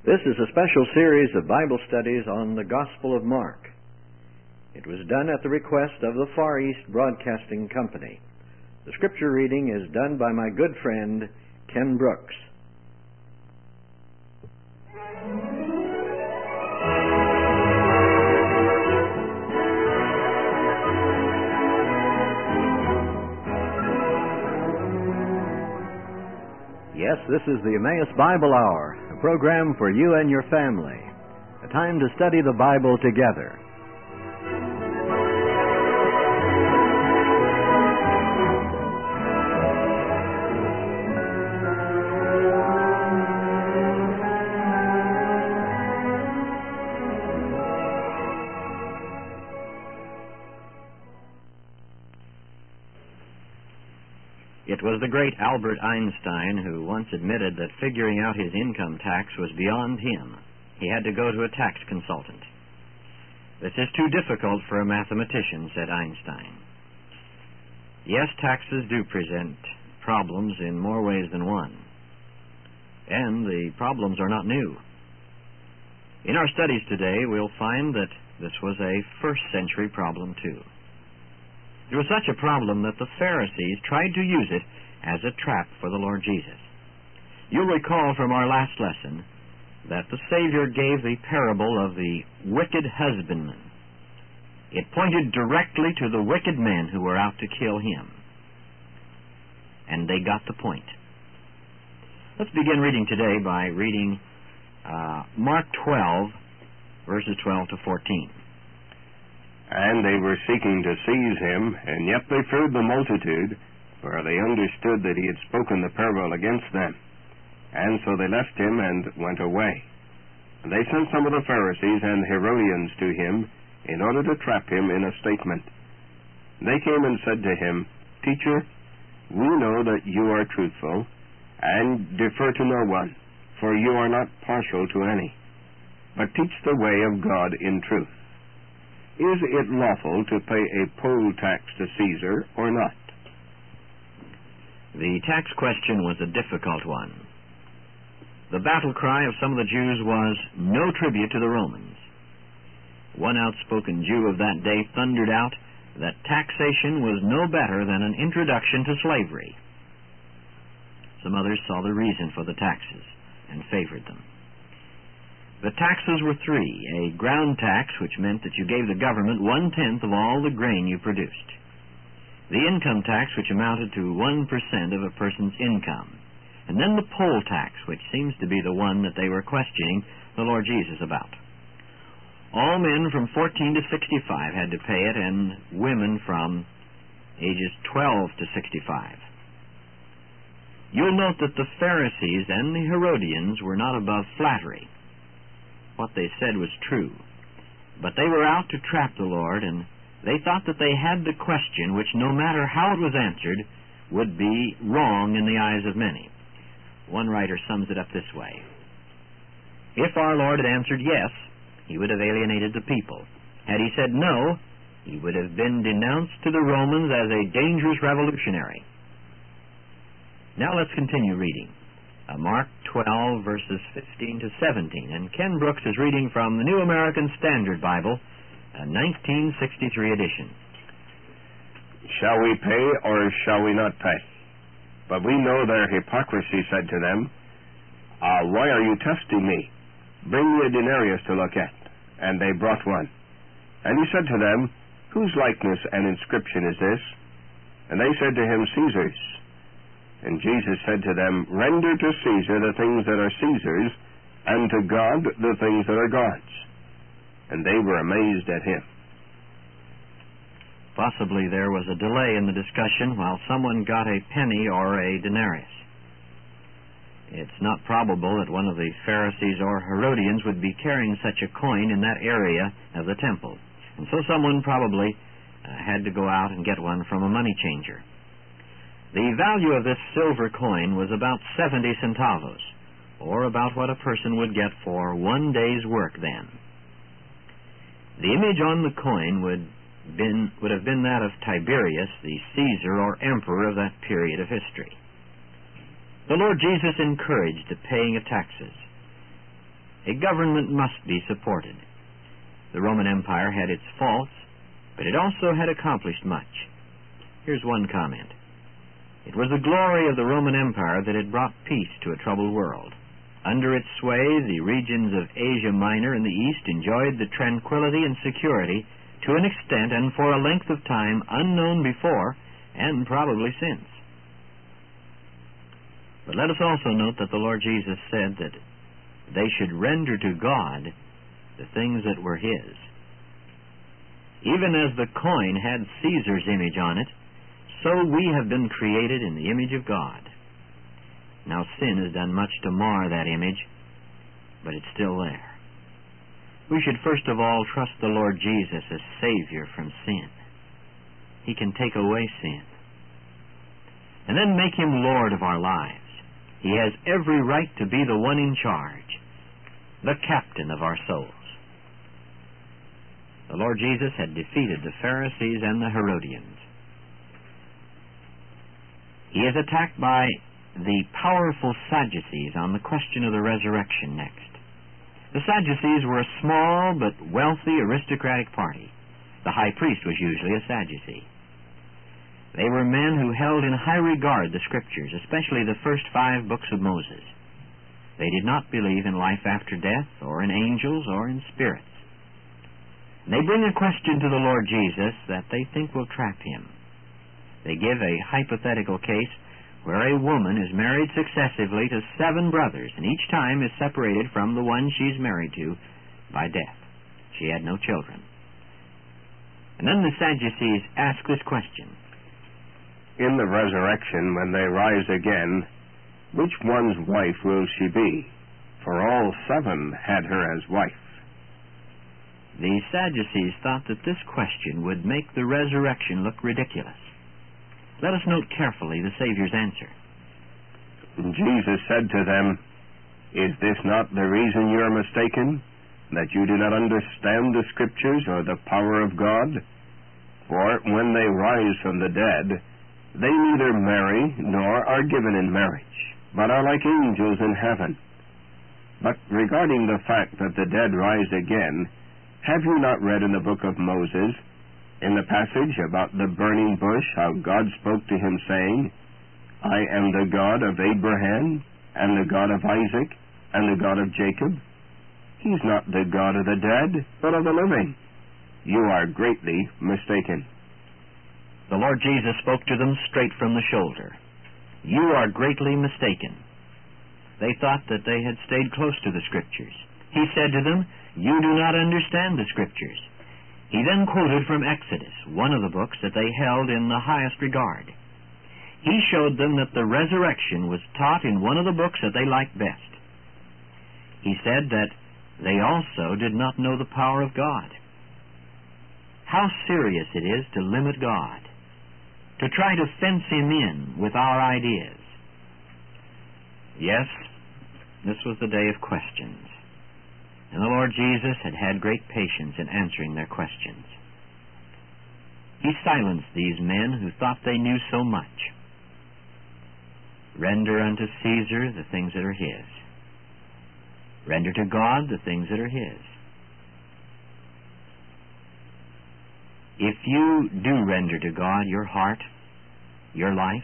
This is a special series of Bible studies on the Gospel of Mark. It was done at the request of the Far East Broadcasting Company. The scripture reading is done by my good friend, Ken Brooks. Yes, this is the Emmaus Bible Hour, a program for you and your family, a time to study the Bible together. It was the great Albert Einstein who once admitted that figuring out his income tax was beyond him. He had to go to a tax consultant. "This is too difficult for a mathematician," said Einstein. Yes, taxes do present problems in more ways than one. And the problems are not new. In our studies today, we'll find that this was a first-century problem too. It was such a problem that the Pharisees tried to use it as a trap for the Lord Jesus. You'll recall from our last lesson that the Savior gave the parable of the wicked husbandman. It pointed directly to the wicked men who were out to kill him. And they got the point. Let's begin reading today by reading Mark 12, verses 12 to 14. And they were seeking to seize him, and yet they feared the multitude, for they understood that he had spoken the parable against them. And so they left him and went away. And they sent some of the Pharisees and Herodians to him, in order to trap him in a statement. They came and said to him, "Teacher, we know that you are truthful, and defer to no one, for you are not partial to any, but teach the way of God in truth. Is it lawful to pay a poll tax to Caesar or not?" The tax question was a difficult one. The battle cry of some of the Jews was, "No tribute to the Romans." One outspoken Jew of that day thundered out that taxation was no better than an introduction to slavery. Some others saw the reason for the taxes and favored them. The taxes were three: a ground tax, which meant that you gave the government 1/10 of all the grain you produced; the income tax, which amounted to 1% of a person's income; and then the poll tax, which seems to be the one that they were questioning the Lord Jesus about. All men from 14 to 65 had to pay it, and women from ages 12 to 65. You'll note that the Pharisees and the Herodians were not above flattery. What they said was true, but they were out to trap the Lord, and they thought that they had the question which, no matter how it was answered, would be wrong in the eyes of many. One writer sums it up this way: if our Lord had answered yes, he would have alienated the people. Had he said no, he would have been denounced to the Romans as a dangerous revolutionary. Now let's continue reading. Mark 12, verses 15 to 17. And Ken Brooks is reading from the New American Standard Bible, a 1963 edition. "Shall we pay or shall we not pay? But we know their hypocrisy said to them, Why are you testing me? Bring me a denarius to look at. And they brought one. And he said to them, Whose likeness and inscription is this? And they said to him, Caesar's. And Jesus said to them, Render to Caesar the things that are Caesar's, and to God the things that are God's. And they were amazed at him." Possibly there was a delay in the discussion while someone got a penny or a denarius. It's not probable that one of the Pharisees or Herodians would be carrying such a coin in that area of the temple, and so someone probably had to go out and get one from a money changer. The value of this silver coin was about 70 centavos, or about what a person would get for 1 day's work then. The image on the coin would have been that of Tiberius, the Caesar or emperor of that period of history. The Lord Jesus encouraged the paying of taxes. A government must be supported. The Roman Empire had its faults, but it also had accomplished much. Here's one comment. It was the glory of the Roman Empire that had brought peace to a troubled world. Under its sway, the regions of Asia Minor and the East enjoyed the tranquility and security to an extent and for a length of time unknown before and probably since. But let us also note that the Lord Jesus said that they should render to God the things that were His. Even as the coin had Caesar's image on it, so we have been created in the image of God. Now sin has done much to mar that image, but it's still there. We should first of all trust the Lord Jesus as Savior from sin. He can take away sin. And then make Him Lord of our lives. He has every right to be the one in charge, the captain of our souls. The Lord Jesus had defeated the Pharisees and the Herodians. He is attacked by the powerful Sadducees on the question of the resurrection next. The Sadducees were a small but wealthy aristocratic party. The high priest was usually a Sadducee. They were men who held in high regard the Scriptures, especially the first 5 books of Moses. They did not believe in life after death, or in angels, or in spirits. They bring a question to the Lord Jesus that they think will trap Him. They give a hypothetical case where a woman is married successively to 7 brothers, and each time is separated from the one she's married to by death. She had no children. And then the Sadducees ask this question. In the resurrection, when they rise again, which one's wife will she be? For all 7 had her as wife. The Sadducees thought that this question would make the resurrection look ridiculous. Let us note carefully the Savior's answer. Jesus said to them, "Is this not the reason you are mistaken, that you do not understand the Scriptures or the power of God? For when they rise from the dead, they neither marry nor are given in marriage, but are like angels in heaven. But regarding the fact that the dead rise again, have you not read in the book of Moses, in the passage about the burning bush, how God spoke to him, saying, 'I am the God of Abraham, and the God of Isaac, and the God of Jacob'? He's not the God of the dead, but of the living. You are greatly mistaken." The Lord Jesus spoke to them straight from the shoulder. You are greatly mistaken. They thought that they had stayed close to the Scriptures. He said to them, you do not understand the Scriptures. He then quoted from Exodus, one of the books that they held in the highest regard. He showed them that the resurrection was taught in one of the books that they liked best. He said that they also did not know the power of God. How serious it is to limit God, to try to fence Him in with our ideas. Yes, this was the day of questions. And the Lord Jesus had had great patience in answering their questions. He silenced these men who thought they knew so much. Render unto Caesar the things that are his. Render to God the things that are His. If you do render to God your heart, your life,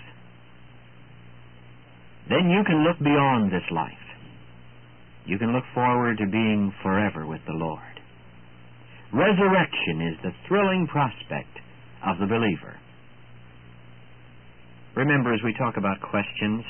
then you can look beyond this life. You can look forward to being forever with the Lord. Resurrection is the thrilling prospect of the believer. Remember, as we talk about questions,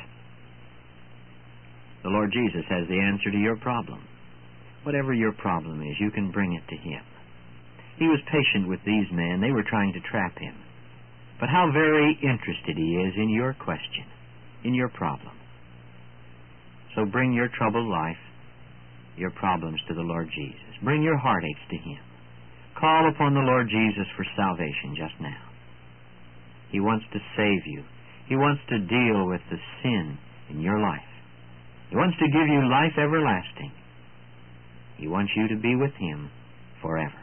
the Lord Jesus has the answer to your problem. Whatever your problem is, you can bring it to Him. He was patient with these men. They were trying to trap Him. But how very interested He is in your question, in your problem. So bring your troubled life, your problems to the Lord Jesus. Bring your heartaches to Him. Call upon the Lord Jesus for salvation just now. He wants to save you. He wants to deal with the sin in your life. He wants to give you life everlasting. He wants you to be with Him forever.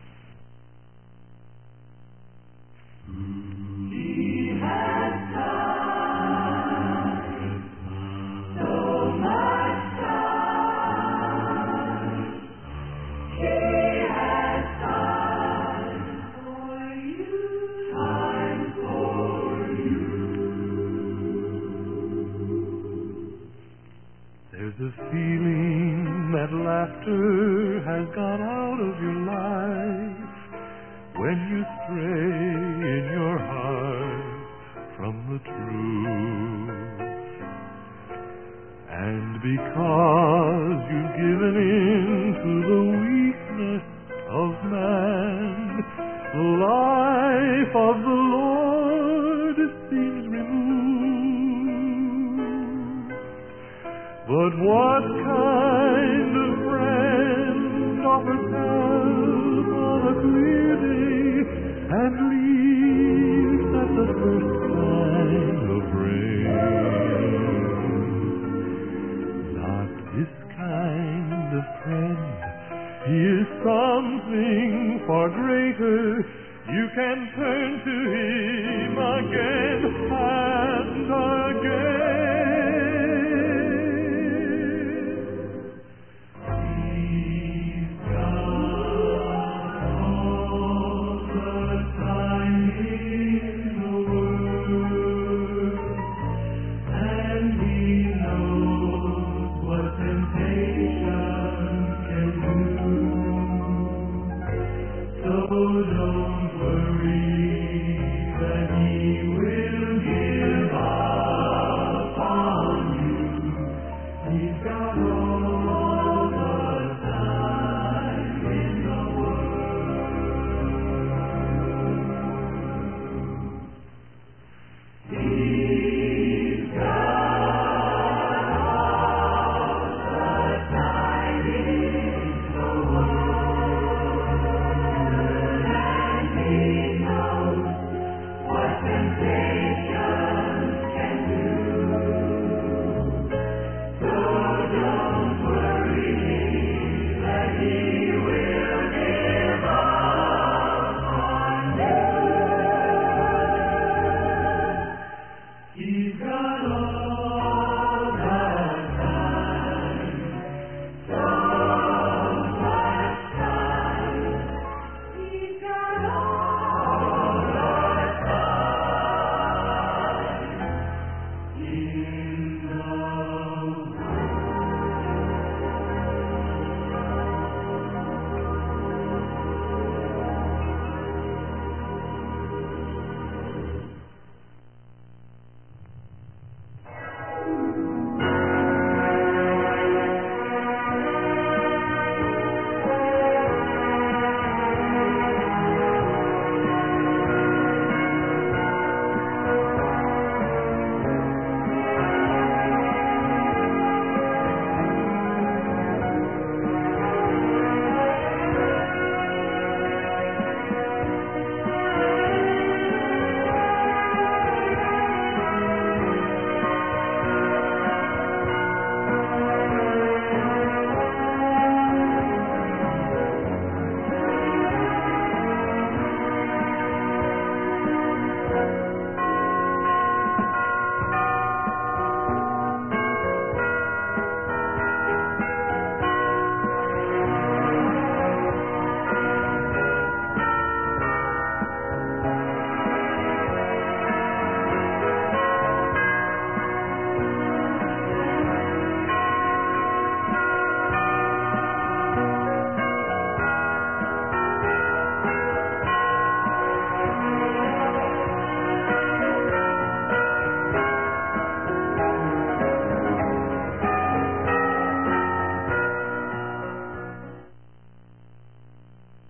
He has died, so much died, There's a feeling that laughter has gone out of your life when you stray in your heart from the truth. And because you've given in to the weakness of man, the life of the Lord seems removed. But what kind of friend offers help on a clear day and leaves at the first sign of rain? Not this kind of friend. He is something far greater. You can turn to him again and again. He's got all the time in the world, and he knows what temptation can do. So don't worry that he will give up on you. He's got